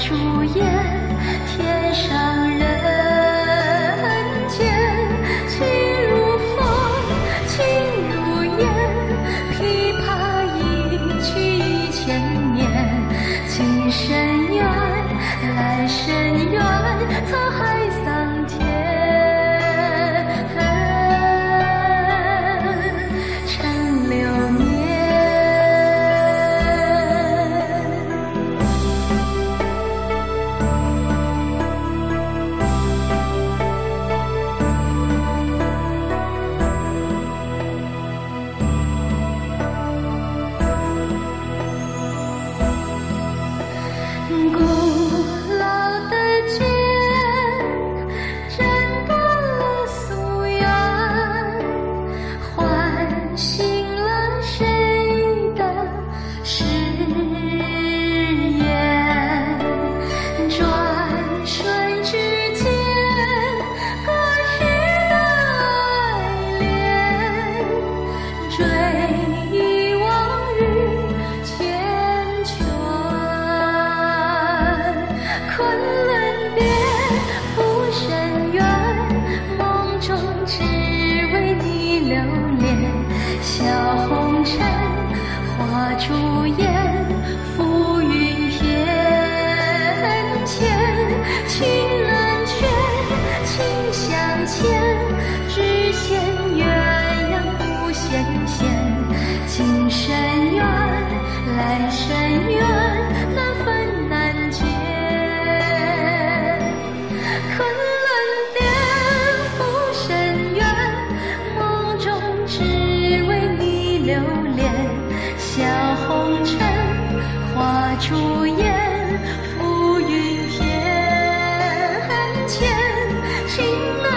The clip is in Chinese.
朱颜，天上人间，情如风，情如烟，琵琶一曲1000年，今生缘，来生缘，沧海桑田。古老的剑，斩断了夙愿，唤醒了谁的誓言。转瞬之间，隔世的爱恋，追忆往日缱绻。昆仑别，浮生缘，梦中只为你留恋。笑红尘，花烛颜，浮云翩跹。情难却，情相牵，只羡鸳鸯不羡仙。今生缘，来生缘，难分难解。昆仑巅，浮生缘，梦中只为你留恋。笑红尘，花烛颜，浮云翩跹。情难